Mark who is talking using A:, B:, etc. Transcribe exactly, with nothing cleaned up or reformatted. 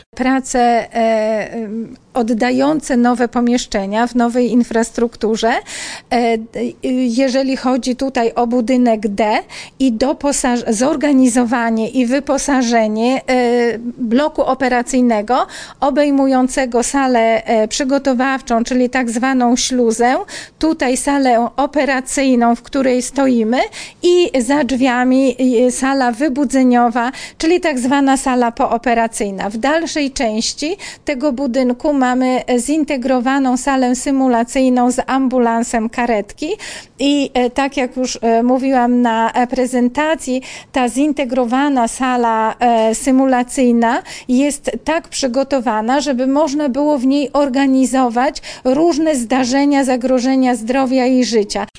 A: Prace oddające nowe pomieszczenia w nowej infrastrukturze, jeżeli chodzi tutaj o budynek D i doposaż- zorganizowanie i wyposażenie bloku operacyjnego obejmującego salę przygotowawczą, czyli tak zwaną śluzę, tutaj salę operacyjną, w której stoimy i za drzwiami sala wybudzeniowa, czyli tak zwana sala pooperacyjna. W dalszej części tego budynku mamy zintegrowaną salę symulacyjną z ambulansem karetki i tak jak już mówiłam na prezentacji, ta zintegrowana sala symulacyjna jest tak przygotowana, żeby można było w niej organizować różne zdarzenia, zagrożenia zdrowia i życia.